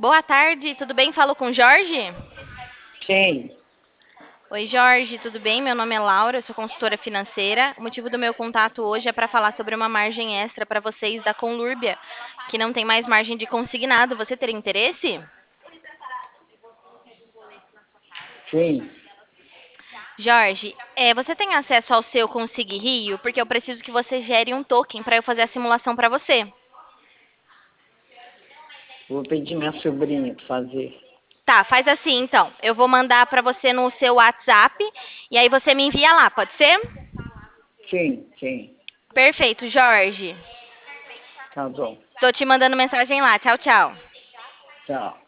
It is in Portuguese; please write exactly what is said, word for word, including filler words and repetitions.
Boa tarde, tudo bem? Falo com o Jorge? Sim, Oi, Jorge, tudo bem? Meu nome é Laura, eu sou consultora financeira. O motivo do meu contato hoje é para falar sobre uma margem extra para vocês da Conlurbia, que não tem mais margem de consignado. Você teria interesse? sim. Jorge, é, você tem acesso ao seu Consig Rio? Porque eu preciso que você gere um token para eu fazer a simulação para você. Vou pedir minha sobrinha para fazer. Tá, faz assim então. Eu vou mandar para você no seu WhatsApp e aí você me envia lá, pode ser? Sim, sim. Perfeito, Jorge. Tá bom. Tô te mandando mensagem lá. Tchau, tchau. Tchau.